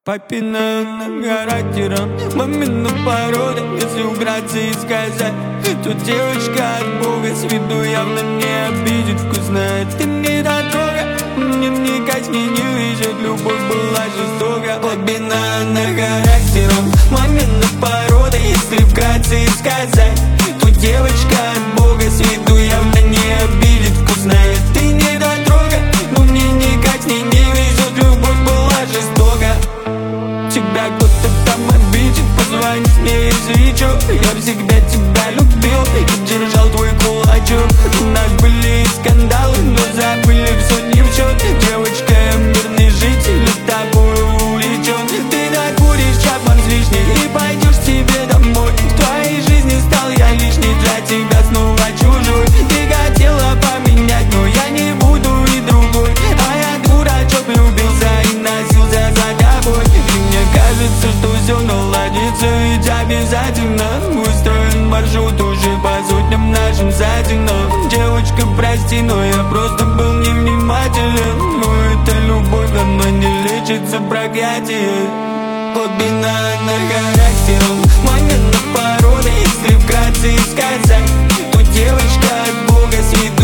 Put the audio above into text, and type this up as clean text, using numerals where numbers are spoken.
Папиным характером, мамину порода. Если вкратце и сказать, то девочка от Бога. С виду явно не обидит, вкусная ты не дотрога. Мне вникать мне не везет, любовь была жестока. Папиным характером, мамина порода. Если вкратце и сказать, то девочка от Бога. С виду явно не обидит, вкусная ты не дотрога. Но мне никак с ней не везет, любовь была жестока. Тебя кто-то там обидит, позвони мне, если чё. Я всегда тебя любил и держал твой кулачок. У нас были скандалы, но забыли все не в счет. Девочка, я мирный житель, тобой увлечен. Ты докуришь чапан с лишней и пойдешь себе домой. В твоей жизни стал я лишний, для тебя снова чужой. Ты хотела поменять, но я не буду и другой. А я дурачок, влюбился и носился за тобой. Кажется, что все наладится, ведь обязательно устроен маршрут уже по сотням нашим сайтам. Девочка, прости, но я просто был невнимателен. Но эта любовь, она не лечится, проклятие. Глубина на характером, мамина порода. Если вкратце сказать, то девочка от Бога. С виду